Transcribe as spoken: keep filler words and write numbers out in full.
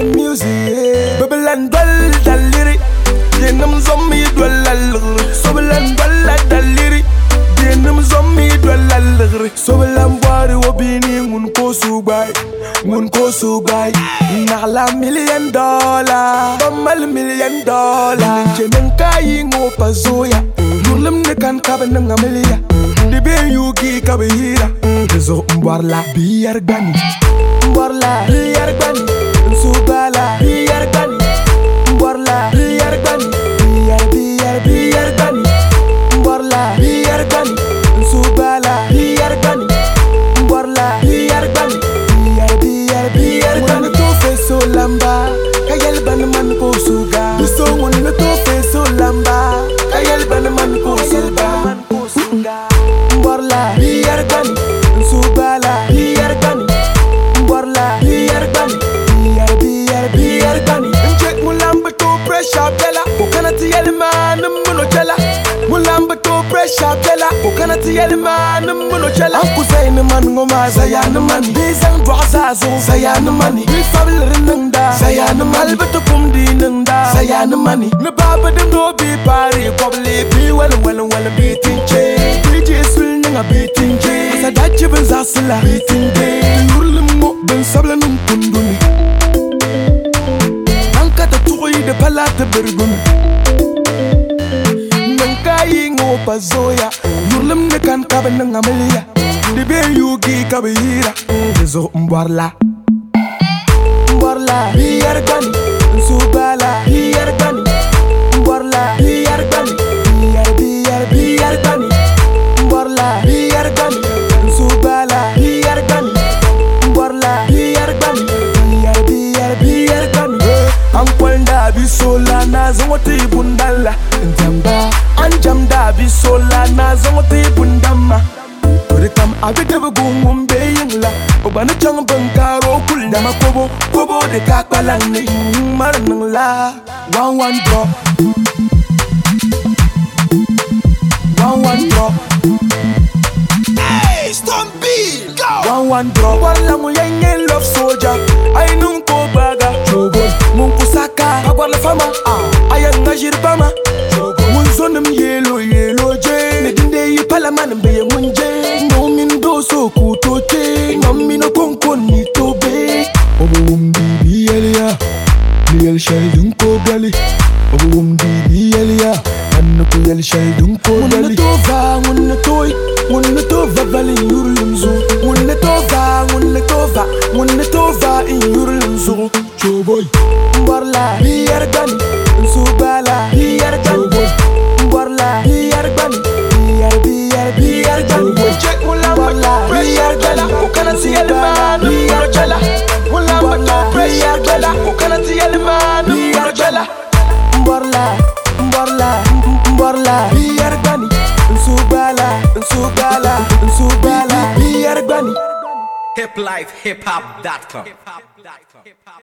the music. Babylon dwell the lyric. Denum zombie dwell a lyric. Sobelan dwell the lyric. Denum zombie dwell a lyric. Sobelan body wobini mun ko subay. Mun ko subay. Nala million dollar. Bamal million dollar. Jenen kayi ngopa zoya. Nurlem ne kan kabe nanga melia. Debe yuki kabe hira. Zo mbarla biyar gani. Mbarla biyar gani. Subala biyar gani. Mbarla biyar gani. Biyar biyar biyar gani. Mbarla biyar gani. Subala biyar gani. Mbarla biyar gani. Biyar biyar biyar gani. To feso lamba kayel ban man ko suga. Biso wonna to feso lamba kayel ban man ko suga. Mbarla biyar gani. Subala biyar gani. Mbarla biyar gani. Biyar biyar biyar gani. Injek mulamba to pressure bella. Kokanati yelman muno chela. Mulamba to pressure bella. Kokanati yelman muno chela. Anku zayn man ngoma zayan man. Bizang dwaza zo zayan mani. Bi fabler nangda zayan man. Albato kumdi nangda zayan mani. Ne baba dem do bi pari probably bi well well well bi tinche. Bi jisul nga bi tinche. Sa dachi ben zasla bi tinche. Yurlum mo ben sabla num kundumi. Ankata tuyi de palate bergumi. Nankayi ngopa zoya. Yurlum ne kan kabe nanga melia. Debe yugi kabe hira. Zo mbarla Mbarla biyar gani. Subala biyar gani. Mbarla biyar gani. Biyar biyar biyar gani. Mbarla biyar gani. Subala biyar gani. Mbarla biyar gani. Biyar biyar biyar gani. Ankwanda bisola na zongote bundala. Njamba anjamda bisola na zongote bundama. Kam abide bugum beyingla obana chang bankaro kul dama kobo kobo de kakbalanni marnangla one one drop one one drop. Hey Stompy go one one drop. Wala mo yengen love soldier ay nung ko baga chogo mun kusaka agwala fama ayan ngajir bama chogo mun zonum yelo yelo je ne dinde yi palaman be mun je. So kutote mamino konkon ni tobe. Obo umbi biyelia Biel shaydun ko gali. Obo umbi biyelia Anna ko yel shaydun ko gali. Munna tova munna toy. Munna tova vali yurlunzu. Munna tova munna tova. Munna tova in yurlunzu. Choboy Mbarla biyar gani. Subala biyar gani. Mbarla biyar gani. Biyar biyar biyar gani. Check mulamba biyar gala. Kokanati yelman muno chala. Mulamba to biyar gala. Kokanati yelman muno chala. Mbarla Mbarla Mbarla biyar gani. Subala Subala Subala biyar gani. hip life hip hop dot com